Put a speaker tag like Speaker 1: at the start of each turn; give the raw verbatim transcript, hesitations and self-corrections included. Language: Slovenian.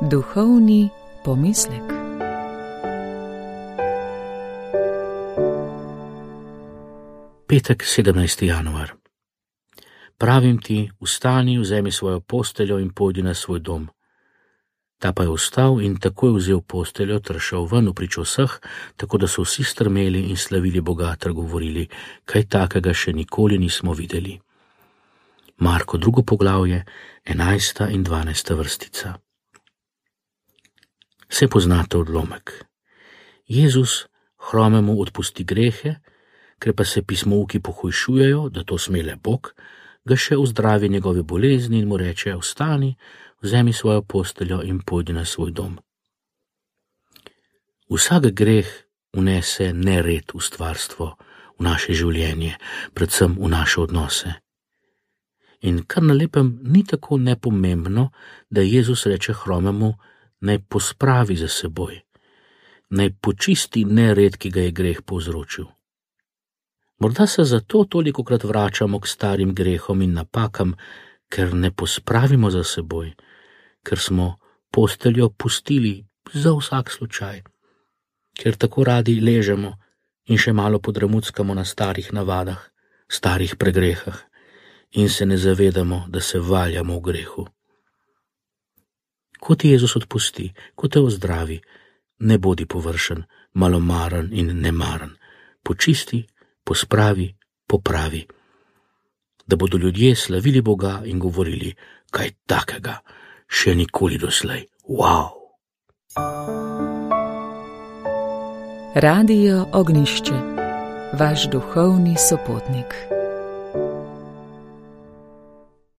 Speaker 1: Duhovni pomislek.
Speaker 2: Petek, sedemnajsti januar. Pravim ti, vstani, vzemi svojo posteljo in pojdi na svoj dom. Ta pa je vstal in takoj vzel posteljo ter šel ven vprič vseh, tako da so vsi strmeli in slavili Boga ter govorili, kaj takega še nikoli nismo videli. Marko drugo poglavje, enajsta in dvanajsta vrstica. Se poznate odlomek. Jezus hromemu odpusti grehe, ker pa se pismouki pohujšujejo, da to sme le Bog, ga še uzdravi njegove bolezni in mu reče, vstani, vzemi svojo posteljo in pojdi na svoj dom. Vsak greh vnese nered v stvarstvo, v naše življenje, predvsem v naše odnose. In kar na lepem ni tako nepomembno, da Jezus reče hromemu, naj pospravi za seboj, naj počisti nered, ki ga je greh povzročil. Morda se zato tolikokrat vračamo k starim grehom in napakam, ker ne pospravimo za seboj, ker smo posteljo pustili za vsak slučaj, ker tako radi ležemo in še malo podremuckamo na starih navadah, starih pregrehah in se ne zavedamo, da se valjamo v grehu. Ko ti Jezus odpusti, ko te ozdravi, ne bodi površen, malomaren in nemaren, počisti, pospravi, popravi, da bodo ljudje slavili Boga in govorili, kaj takega še nikoli doslej. Wow!
Speaker 1: Radio Ognjišče, vaš duhovni sopotnik.